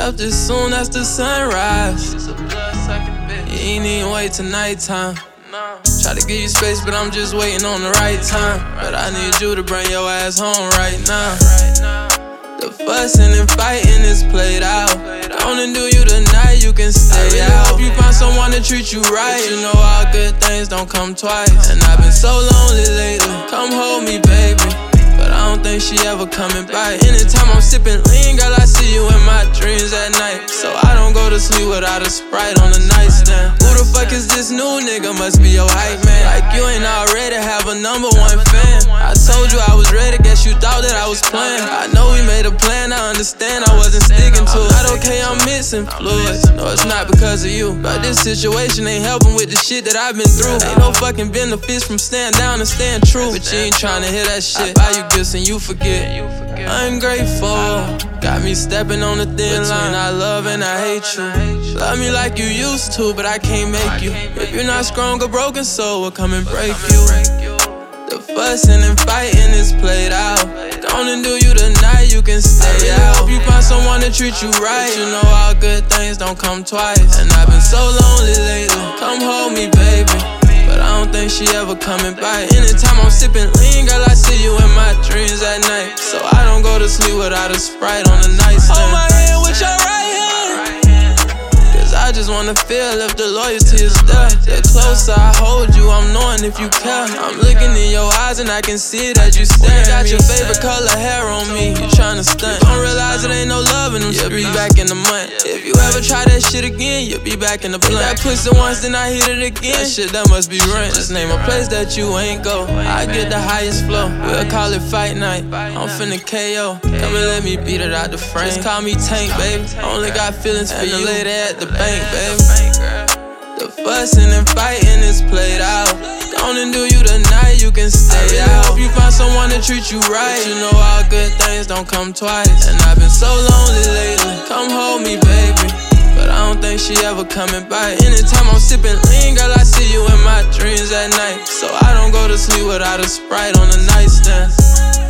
left as soon as the sunrise. You ain't even wait till nighttime. Try to give you space, but I'm just waiting on the right time. But I need you to bring your ass home right now. The fussing and fighting is played out. Gonna do you tonight, you can stay out. Hope you find someone to treat you right. You know all good things don't come twice. And I've been so lonely lately. Come hold me, baby. But I don't think she ever coming back. Anytime I'm sipping lean, girl, I see you in my dreams at night. So I don't go to sleep without a Sprite on the nightstand. Who the fuck is this new nigga? Must be your hype man. Like you ain't already have a #1 fan. I told you I was ready, guess you thought that I was playing. I know we made a plan, I understand I wasn't sticking to it. Not okay, I'm missing fluids. No, it's not because of you, but this situation ain't helping with the shit that I've been through. Ain't no fucking benefits from staying down and staying true. But you ain't trying to hear that shit. I buy you gifts and you forget. Ungrateful, got me stepping on the thin line. I love and I hate you. Love me like you used to, but I can't make you. If you're not strong or broken soul, will come and break you. The fussing and fighting is played out. Gonna do you tonight, you can stay out. Hope you find someone to treat you right. You know all good things don't come twice. And I've been so lonely lately. Come hold me, baby. But I don't think she ever coming back. Anytime I'm sipping lean, girl, I see you in my dreams at night. So I don't go to sleep without a Sprite on the nightstand. Hold my hand with your right hand, cause I just wanna feel if the loyalty is there. The closer I hold you, I'm knowing if you care. I'm looking in your eyes and I can see that you stare. You got your favorite color hair on me, you tryna stunt. Don't realize it ain't no love in them streets. You'll be back in the month. If you ever try that shit again, you'll be back in the blunt. That pussy once, then I hit it again. That shit, that must be rent. Just name a place that you ain't go. I get the highest flow, we'll call it fight night. I'm finna KO, come and let me beat it out the frame. Just call me Tank, baby. Only got feelings for you later at the bank, baby. The fussing and fighting is played out. Gonna do you tonight, you can stay out. Hope you find someone to treat you right. You know all good things don't come twice. And I've been so lonely lately. Come hold me, baby. But I don't think she ever coming back. Anytime I'm sipping lean, girl, I see you in my dreams at night. So I don't go to sleep without a Sprite on the nightstand.